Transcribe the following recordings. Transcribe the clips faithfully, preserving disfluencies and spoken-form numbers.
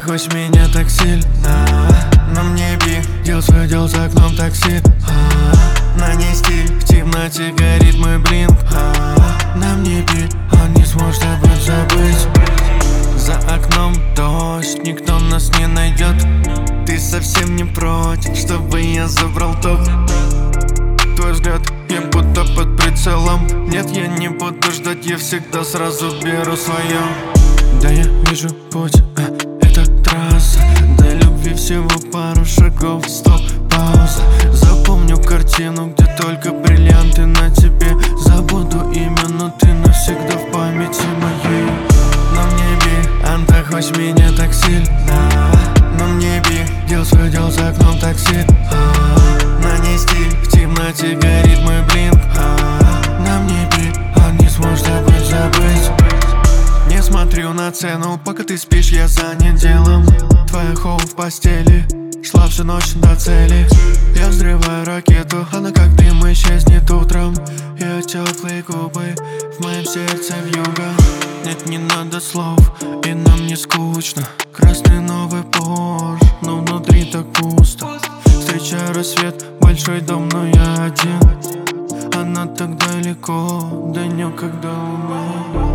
хоть меня так сильно. На мне би, дел свое дело за окном такси. а, На ней стиль, в темноте горит мой блинк. а, На мне би, он не сможет об этом забыть. За окном дождь, никто нас не найдет. Ты совсем не против, чтобы я забрал топ. Твой взгляд, я будто под прицелом. Нет, я не буду ждать, я всегда сразу беру свое. Да, я вижу путь, а это трасса. До любви всего пару шагов, стоп, пауза. Запомню картину, где только бриллианты на тебе. Забуду имя, но ты навсегда в памяти моей. На мне би, Анта, хоть меня так сильно. На мне би, дел свое дело за окном такси. а, На ней стиль, в темноте горит мой блинк. а, На мне би, он не сможет об этом забыть. Не смотрю на цену, пока ты спишь, я занят делом. Твоя хоу в постели шла всю ночь до цели. Я взрываю ракету, она как дым исчезнет утром. Ее теплые губы в моем сердце вьюга. Нет, не надо слов, и нам не скучно. Красный новый Порш, но внутри так пусто. Встречаю рассвет, большой дом, но я один. Она так далеко, да некогда умею.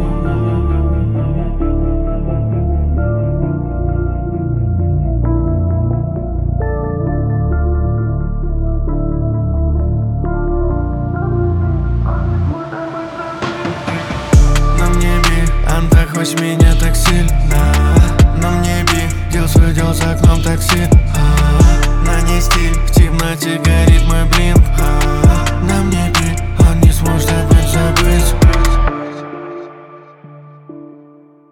Хоть меня так сильно. На мне би, дел свое дело за окном такси.